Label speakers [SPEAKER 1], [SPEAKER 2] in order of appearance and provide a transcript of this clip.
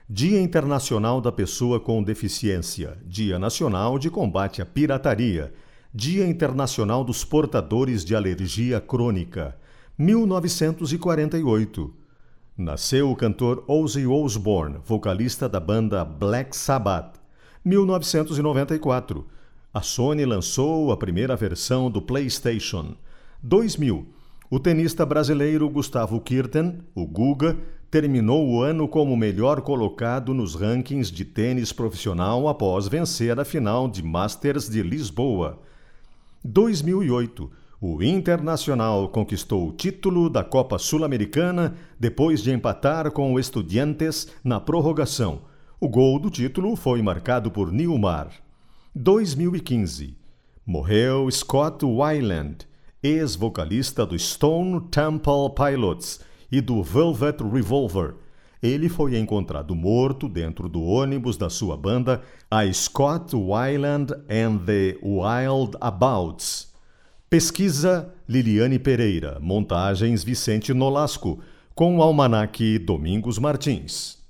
[SPEAKER 1] Dia Internacional da Pessoa com Deficiência, Dia Nacional de Combate à Pirataria, Dia Internacional dos Portadores de Alergia Crônica, 1948. Nasceu o cantor Ozzy Osbourne, vocalista da banda Black Sabbath, 1994. A Sony lançou a primeira versão do PlayStation. 2000. O tenista brasileiro Gustavo Kuerten, o Guga, terminou o ano como o melhor colocado nos rankings de tênis profissional após vencer a final de Masters de Lisboa. 2008. O Internacional conquistou o título da Copa Sul-Americana depois de empatar com o Estudiantes na prorrogação. O gol do título foi marcado por Nilmar. 2015. Morreu Scott Weiland, ex-vocalista do Stone Temple Pilots e do Velvet Revolver. Ele foi encontrado morto dentro do ônibus da sua banda, a Scott Weiland and the Wild Abouts. Pesquisa Liliane Pereira, montagens Vicente Nolasco, com o almanaque Domingos Martins.